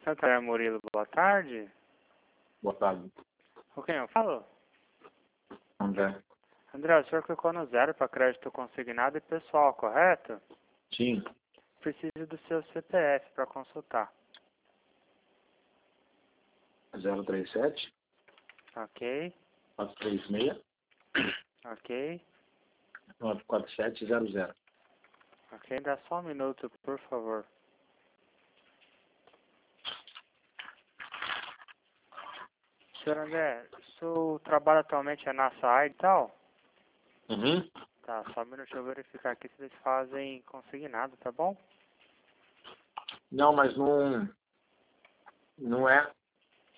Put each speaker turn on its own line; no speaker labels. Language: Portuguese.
Santa Murilo, boa tarde.
Boa tarde.
Com quem eu falo?
André.
André, o senhor clicou no 0 para crédito consignado e pessoal, correto?
Sim.
Preciso do seu CPF para consultar.
037
Ok,
436
ok.
94700.
Ok, dá só um minuto, por favor. Senhor André, o seu trabalho atualmente é nessa área e tal?
Uhum.
Tá, só um minuto, deixa eu verificar aqui se eles fazem consignado, tá bom?
Não, mas não é